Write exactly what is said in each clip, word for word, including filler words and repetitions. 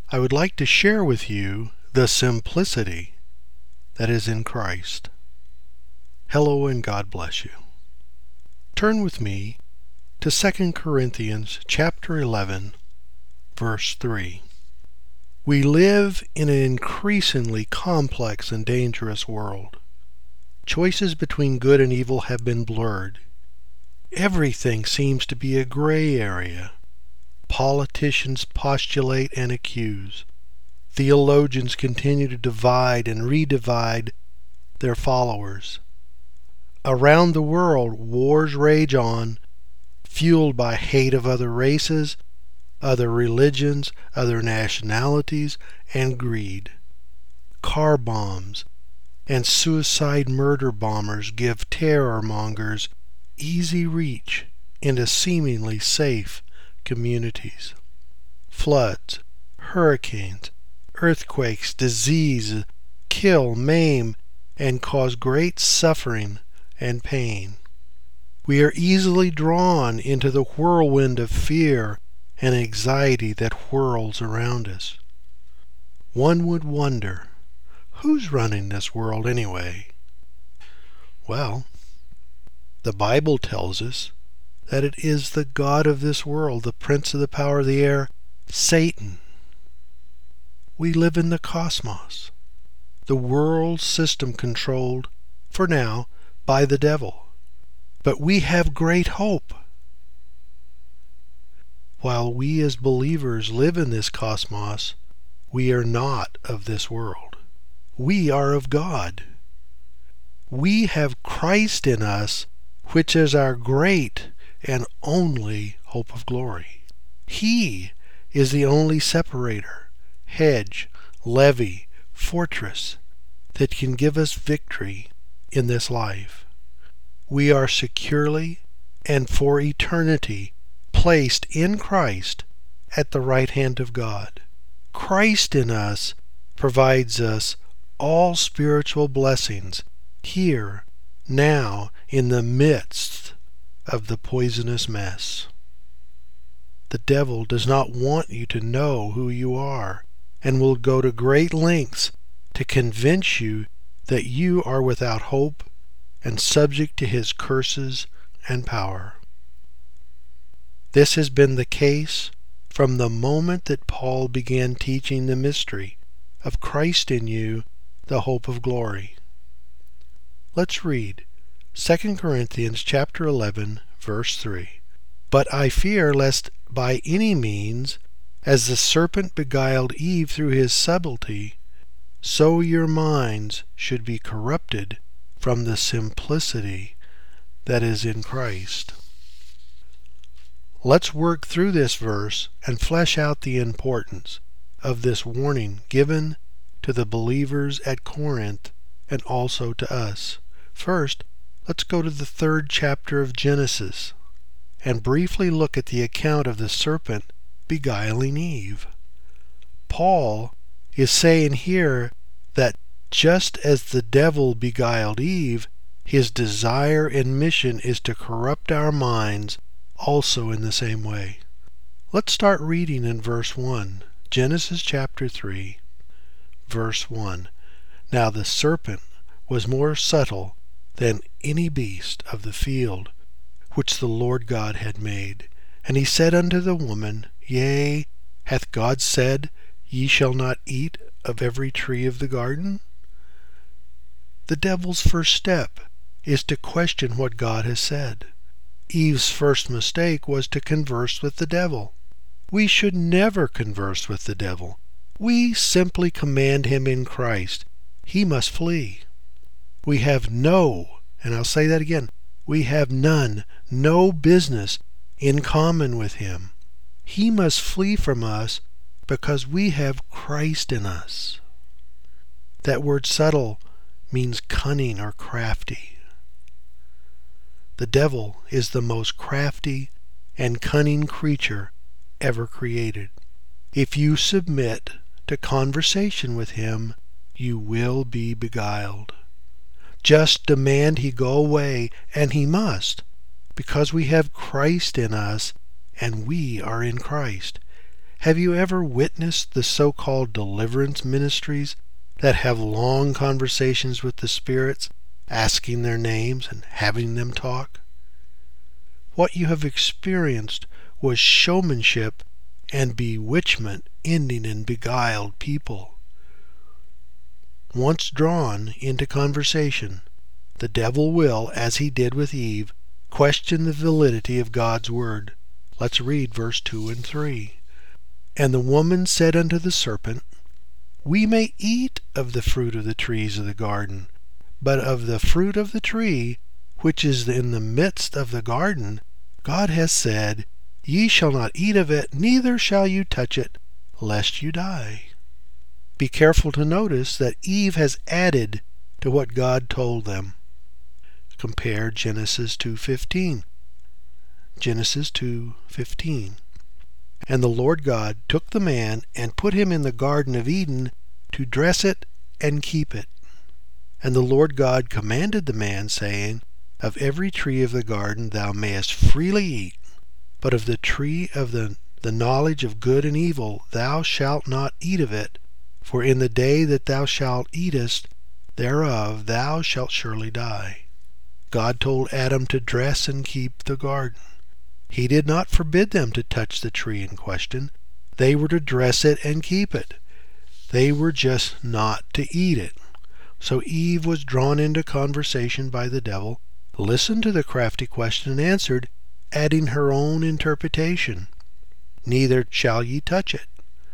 I would like to share with you the simplicity that is in Christ. Hello and God bless you. Turn with me to Second Corinthians chapter eleven, verse three. We live in an increasingly complex and dangerous world. Choices between good and evil have been blurred. Everything seems to be a gray area. Politicians postulate and accuse. Theologians continue to divide and redivide their followers. Around the world, wars rage on, fueled by hate of other races, other religions, other nationalities, and greed. Car bombs and suicide murder bombers give terror mongers easy reach into seemingly safe communities. Floods, hurricanes, earthquakes, disease kill, maim, and cause great suffering and pain. We are easily drawn into the whirlwind of fear and anxiety that whirls around us. One would wonder, who's running this world anyway? Well, the Bible tells us that it is the god of this world, the prince of the power of the air, Satan. We live in the cosmos, the world system controlled, for now, by the devil. But we have great hope. While we as believers live in this cosmos, we are not of this world. We are of God. We have Christ in us, which is our great and only hope of glory. He is the only separator, hedge, levee, fortress that can give us victory in this life. We are securely and for eternity placed in Christ at the right hand of God. Christ in us provides us all spiritual blessings here, now, in the midst of the poisonous mess. The devil does not want you to know who you are, and will go to great lengths to convince you that you are without hope and subject to his curses and power. This has been the case from the moment that Paul began teaching the mystery of Christ in you, the hope of glory. Let's read Second Corinthians chapter eleven, verse three. But I fear lest by any means, as the serpent beguiled Eve through his subtlety, so your minds should be corrupted from the simplicity that is in Christ. Let's work through this verse and flesh out the importance of this warning given to the believers at Corinth and also to us. First, let's go to the third chapter of Genesis and briefly look at the account of the serpent beguiling Eve. Paul is saying here that just as the devil beguiled Eve, his desire and mission is to corrupt our minds also in the same way. Let's start reading in verse one. Genesis chapter three, verse one. Now the serpent was more subtle than any beast of the field which the Lord God had made. And he said unto the woman, Yea, hath God said, Ye shall not eat of every tree of the garden? The devil's first step is to question what God has said. Eve's first mistake was to converse with the devil. We should never converse with the devil. We simply command him in Christ. He must flee. We have no, and I'll say that again, we have none, no business in common with him. He must flee from us because we have Christ in us. That word subtle means cunning or crafty. The devil is the most crafty and cunning creature ever created. If you submit to conversation with him, you will be beguiled. Just demand he go away, and he must, because we have Christ in us, and we are in Christ. Have you ever witnessed the so-called deliverance ministries that have long conversations with the spirits, asking their names and having them talk? What you have experienced was showmanship and bewitchment ending in beguiled people. Once drawn into conversation, the devil will, as he did with Eve, question the validity of God's word. Let's read verse two and three. And the woman said unto the serpent, We may eat of the fruit of the trees of the garden, but of the fruit of the tree which is in the midst of the garden, God has said, Ye shall not eat of it, neither shall you touch it, lest you die. Be careful to notice that Eve has added to what God told them. Compare Genesis two fifteen. Genesis two fifteen. And the Lord God took the man and put him in the Garden of Eden to dress it and keep it. And the Lord God commanded the man, saying, Of every tree of the garden thou mayest freely eat, but of the tree of the, the knowledge of good and evil thou shalt not eat of it, for in the day that thou shalt eatest thereof thou shalt surely die. God told Adam to dress and keep the garden. He did not forbid them to touch the tree in question. They were to dress it and keep it. They were just not to eat it. So Eve was drawn into conversation by the devil, listened to the crafty question, and answered, adding her own interpretation. Neither shall ye touch it.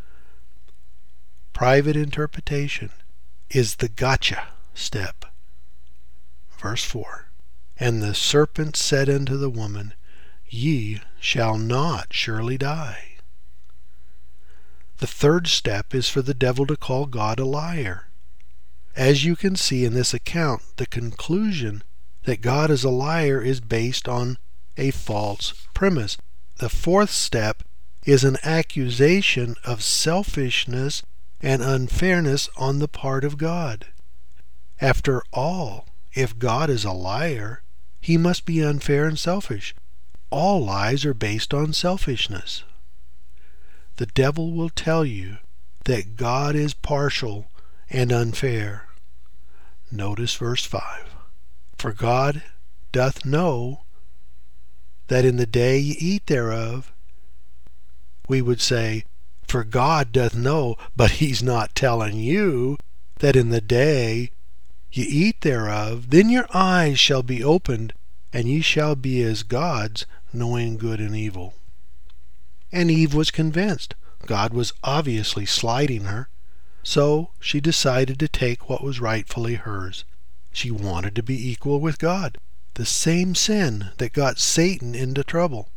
Private interpretation is the gotcha step. Verse four. And the serpent said unto the woman, Ye shall not surely die. The third step is for the devil to call God a liar. As you can see in this account, the conclusion that God is a liar is based on a false premise. The fourth step is an accusation of selfishness and unfairness on the part of God. After all, if God is a liar, he must be unfair and selfish. All lies are based on selfishness. The devil will tell you that God is partial and unfair. Notice verse five. For God doth know that in the day ye eat thereof, we would say, for God doth know, but he's not telling you that in the day ye eat thereof, then your eyes shall be opened, and ye shall be as gods, knowing good and evil. And Eve was convinced. God was obviously slighting her, so she decided to take what was rightfully hers. She wanted to be equal with God, the same sin that got Satan into trouble.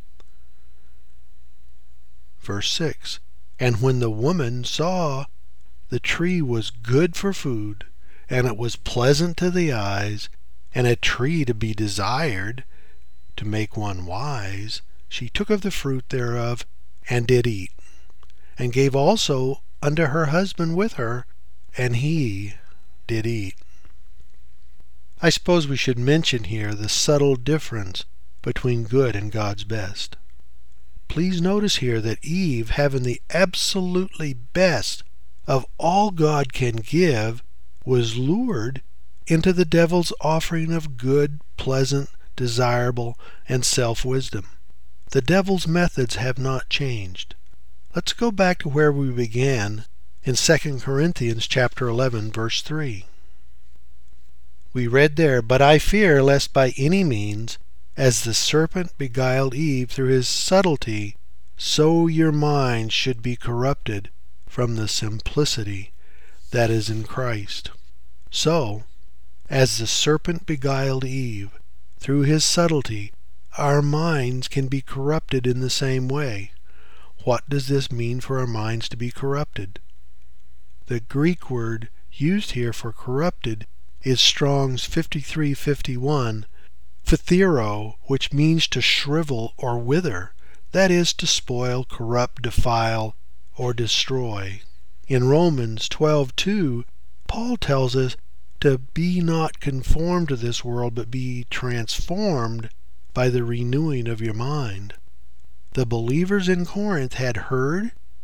Verse six. And when the woman saw the tree was good for food, and it was pleasant to the eyes, and a tree to be desired, to make one wise, she took of the fruit thereof, and did eat, and gave also unto her husband with her, and he did eat. I suppose we should mention here the subtle difference between good and God's best. Please notice here that Eve, having the absolutely best of all God can give, was lured into the devil's offering of good, pleasant, desirable, and self-wisdom. The devil's methods have not changed. Let's go back to where we began in Second Corinthians chapter eleven, verse three. We read there, But I fear lest by any means, as the serpent beguiled Eve through his subtlety, so your minds should be corrupted from the simplicity that is in Christ. So, as the serpent beguiled Eve through his subtlety, our minds can be corrupted in the same way. What does this mean for our minds to be corrupted? The Greek word used here for corrupted is Strong's fifty-three fifty-one, phthero, which means to shrivel or wither, that is, to spoil, corrupt, defile, or destroy. In Romans twelve two, Paul tells us to be not conformed to this world, but be transformed by the renewing of your mind. The believers in Corinth had heard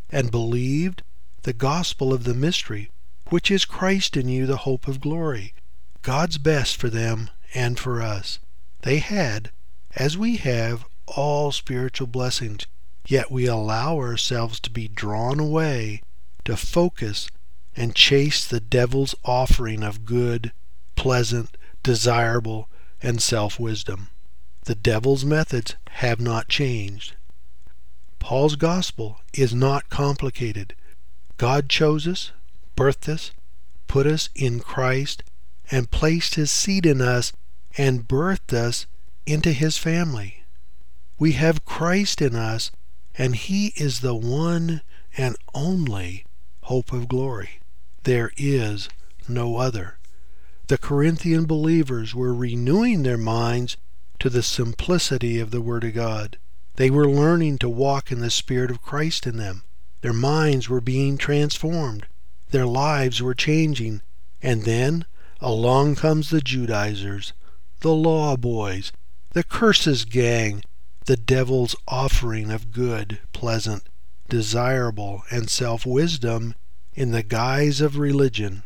and believed the gospel of the mystery, which is Christ in you, the hope of glory. God's best for them and for us. They had, as we have, all spiritual blessings, yet we allow ourselves to be drawn away, to focus and chase the devil's offering of good, pleasant, desirable, and self-wisdom. The devil's methods have not changed. Paul's gospel is not complicated. God chose us, birthed us, put us in Christ, and placed his seed in us and birthed us into his family. We have Christ in us, and he is the one and only hope of glory. There is no other. The Corinthian believers were renewing their minds to the simplicity of the Word of God. They were learning to walk in the Spirit of Christ in them. Their minds were being transformed. Their lives were changing. And then along comes the Judaizers, the law boys, the curses gang, the devil's offering of good, pleasant, desirable, and self-wisdom in the guise of religion.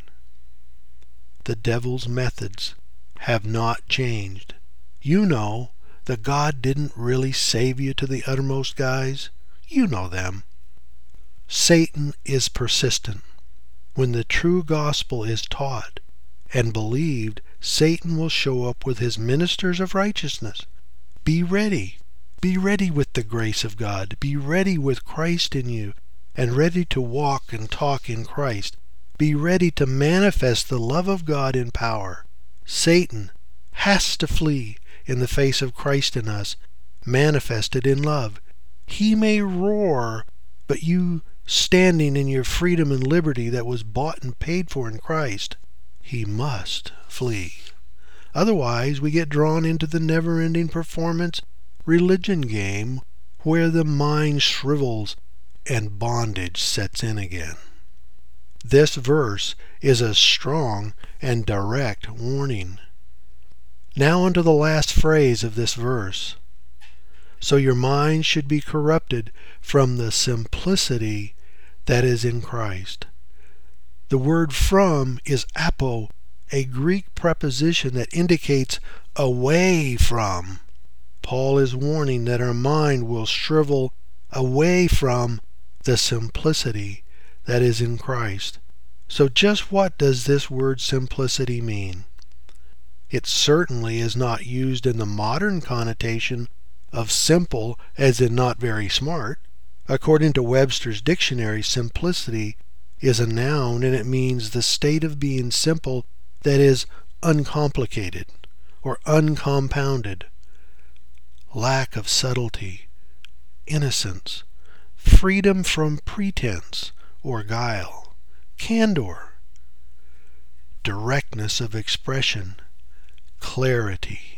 The devil's methods have not changed. You know that God didn't really save you to the uttermost, guys. You know them. Satan is persistent. When the true gospel is taught and believed, Satan will show up with his ministers of righteousness. Be ready. Be ready with the grace of God. Be ready with Christ in you, and ready to walk and talk in Christ. Be ready to manifest the love of God in power. Satan has to flee in the face of Christ in us, manifested in love. He may roar, but you standing in your freedom and liberty that was bought and paid for in Christ, he must flee. Otherwise, we get drawn into the never-ending performance religion game where the mind shrivels and bondage sets in again. This verse is a strong and direct warning. Now unto the last phrase of this verse. So your mind should be corrupted from the simplicity that is in Christ. The word from is apo, a Greek preposition that indicates away from. Paul is warning that our mind will shrivel away from the simplicity that is in Christ. So just what does this word simplicity mean? It certainly is not used in the modern connotation of simple as in not very smart. According to Webster's dictionary, simplicity is a noun, and it means the state of being simple that is uncomplicated or uncompounded. Lack of subtlety, innocence, freedom from pretense or guile, candor, directness of expression, clarity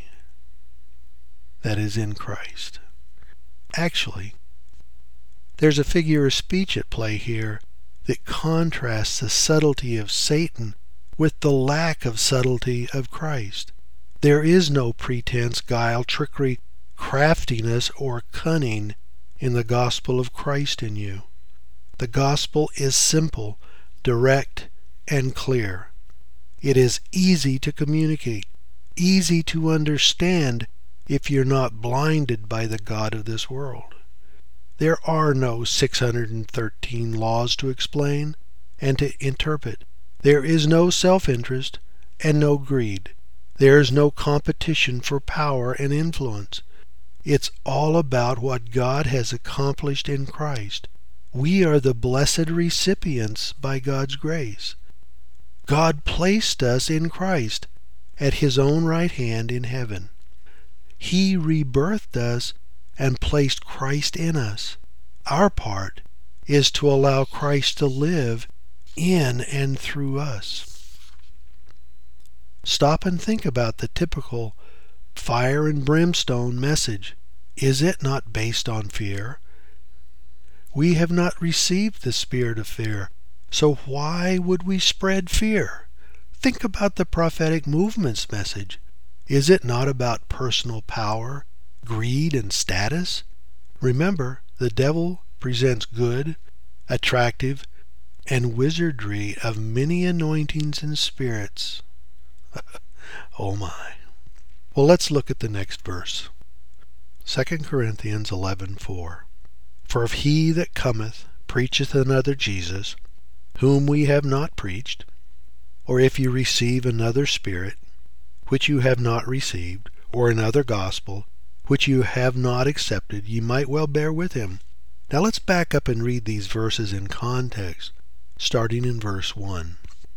that is in Christ. Actually, there's a figure of speech at play here that contrasts the subtlety of Satan with the lack of subtlety of Christ. There is no pretense, guile, trickery, craftiness, or cunning in the gospel of Christ in you. The gospel is simple, direct, and clear. It is easy to communicate, easy to understand if you're not blinded by the god of this world. There are no six hundred thirteen laws to explain and to interpret. There is no self-interest and no greed. There is no competition for power and influence. It's all about what God has accomplished in Christ. We are the blessed recipients by God's grace. God placed us in Christ at his own right hand in heaven. He rebirthed us and placed Christ in us. Our part is to allow Christ to live in and through us. Stop and think about the typical fire and brimstone message. Is it not based on fear? We have not received the spirit of fear, so why would we spread fear? Think about the prophetic movement's message. Is it not about personal power, greed, and status? Remember, the devil presents good, attractive, and wizardry of many anointings and spirits. Oh my. Well, let's look at the next verse. Second Corinthians eleven four. For if he that cometh preacheth another Jesus, whom we have not preached, or if you receive another spirit, which you have not received, or another gospel, which you have not accepted, ye might well bear with him. Now let's back up and read these verses in context, starting in verse one.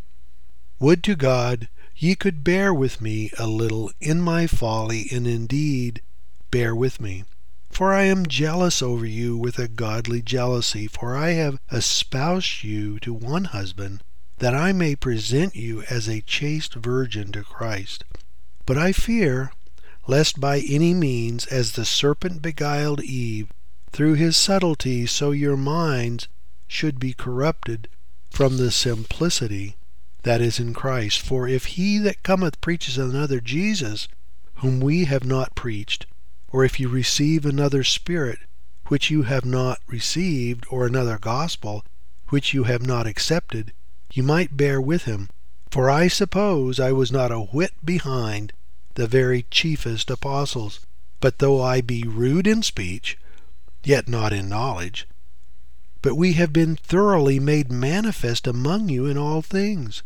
Would to God ye could bear with me a little in my folly, and indeed bear with me. For I am jealous over you with a godly jealousy, for I have espoused you to one husband, that I may present you as a chaste virgin to Christ. But I fear, lest by any means, as the serpent beguiled Eve through his subtlety, so your minds should be corrupted from the simplicity that is in Christ. For if he that cometh preaches another Jesus, whom we have not preached, or if you receive another spirit, which you have not received, or another gospel, which you have not accepted, you might bear with him. For I suppose I was not a whit behind the very chiefest apostles. But though I be rude in speech, yet not in knowledge, but we have been thoroughly made manifest among you in all things.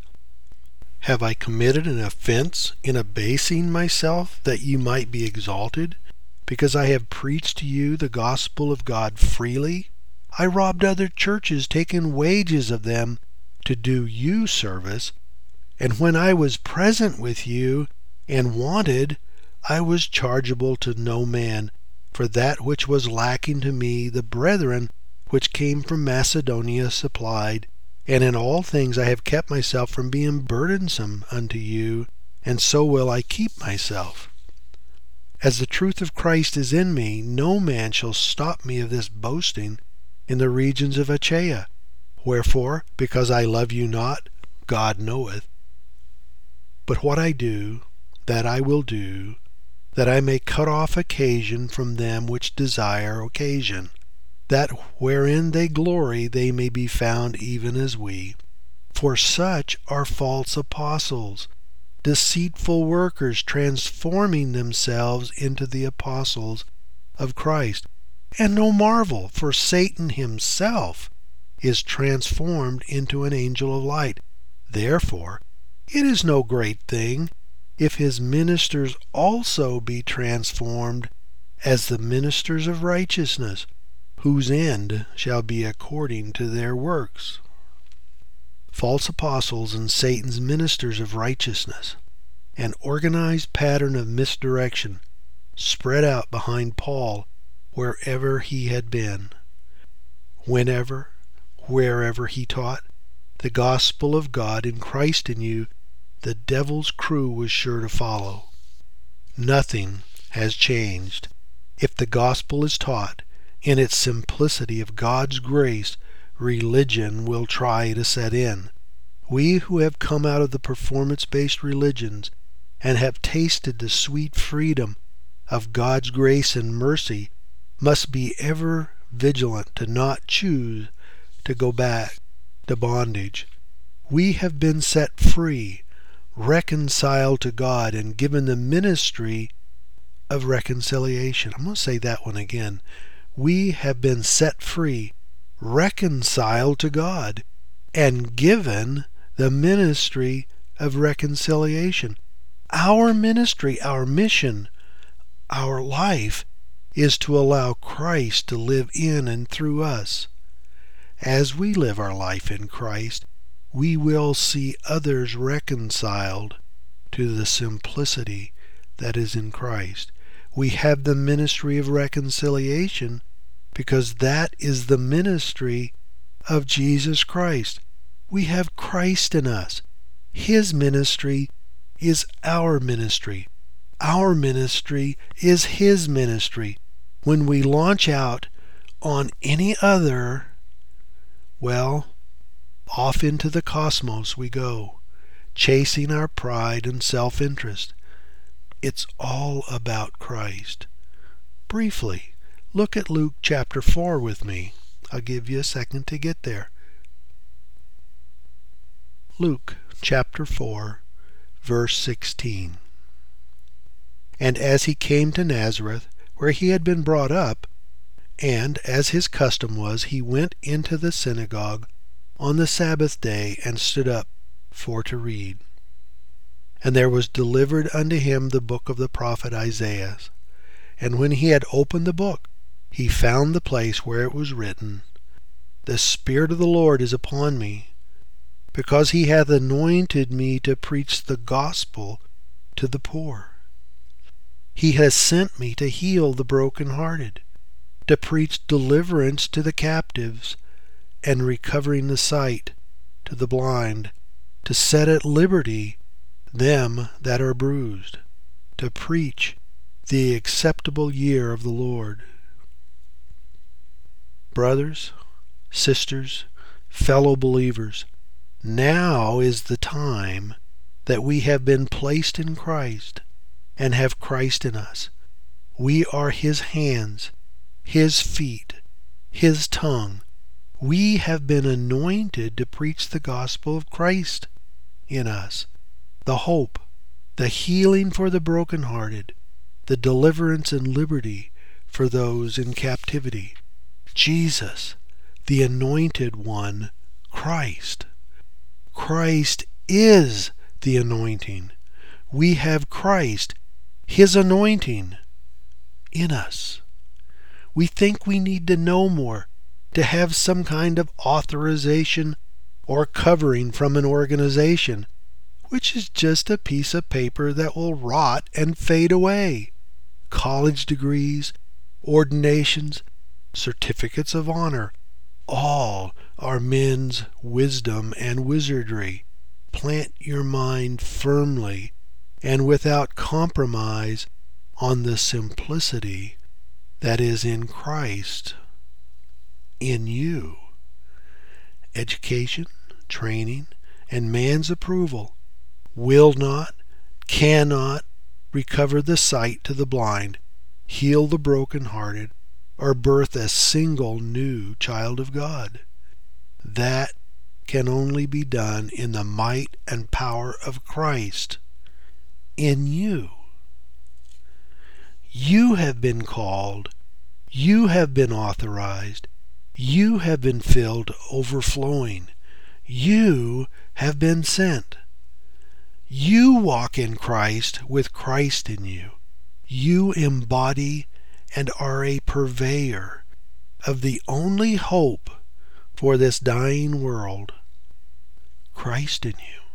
Have I committed an offense in abasing myself, that you might be exalted, because I have preached to you the gospel of God freely? I robbed other churches, taking wages of them to do you service, and when I was present with you and wanted, I was chargeable to no man. For that which was lacking to me, the brethren which came from Macedonia supplied, and in all things I have kept myself from being burdensome unto you, and so will I keep myself. As the truth of Christ is in me, no man shall stop me of this boasting in the regions of Achaia. Wherefore, because I love you not, God knoweth. But what I do, that I will do, that I may cut off occasion from them which desire occasion, that wherein they glory they may be found even as we. For such are false apostles, deceitful workers, transforming themselves into the apostles of Christ. And no marvel, for Satan himself is transformed into an angel of light. Therefore it is no great thing if his ministers also be transformed as the ministers of righteousness, whose end shall be according to their works. False apostles and Satan's ministers of righteousness, an organized pattern of misdirection spread out behind Paul wherever he had been. Whenever, wherever he taught the gospel of God in Christ in you, the devil's crew was sure to follow. Nothing has changed. If the gospel is taught in its simplicity of God's grace, religion will try to set in. We who have come out of the performance-based religions and have tasted the sweet freedom of God's grace and mercy must be ever vigilant to not choose to go back to bondage. We have been set free, reconciled to God, and given the ministry of reconciliation. I'm going to say that one again. We have been set free, reconciled to God, and given the ministry of reconciliation. Our ministry, our mission, our life is to allow Christ to live in and through us. As we live our life in Christ, we will see others reconciled to the simplicity that is in Christ. We have the ministry of reconciliation because that is the ministry of Jesus Christ. We have Christ in us. His ministry is our ministry. Our ministry is His ministry. When we launch out on any other, well, off into the cosmos we go, chasing our pride and self-interest. It's all about Christ. Briefly, look at Luke chapter four with me. I'll give you a second to get there. Luke chapter four, verse sixteen. And as he came to Nazareth, where he had been brought up, and as his custom was, he went into the synagogue on the Sabbath day, and stood up for to read. And there was delivered unto him the book of the prophet Isaiah. And when he had opened the book, he found the place where it was written, The Spirit of the Lord is upon me, because he hath anointed me to preach the gospel to the poor. He has sent me to heal the brokenhearted, to preach deliverance to the captives, and recovering the sight to the blind, to set at liberty them that are bruised, to preach the acceptable year of the Lord. Brothers, sisters, fellow believers, now is the time that we have been placed in Christ and have Christ in us. We are His hands, His feet, His tongue. We have been anointed to preach the gospel of Christ in us, the hope, the healing for the brokenhearted, the deliverance and liberty for those in captivity. Jesus, the anointed one, Christ. Christ is the anointing. We have Christ, His anointing, in us. We think we need to know more, to have some kind of authorization or covering from an organization, which is just a piece of paper that will rot and fade away. College degrees, ordinations, certificates of honor, all are men's wisdom and wizardry. Plant your mind firmly and without compromise on the simplicity that is in Christ, in you. Education, training, and man's approval will not, cannot recover the sight to the blind, heal the brokenhearted, or birth a single new child of God. That can only be done in the might and power of Christ in you. You have been called. You have been authorized. You have been filled to overflowing. You have been sent. You walk in Christ with Christ in you. You embody and are a purveyor of the only hope for this dying world, Christ in you.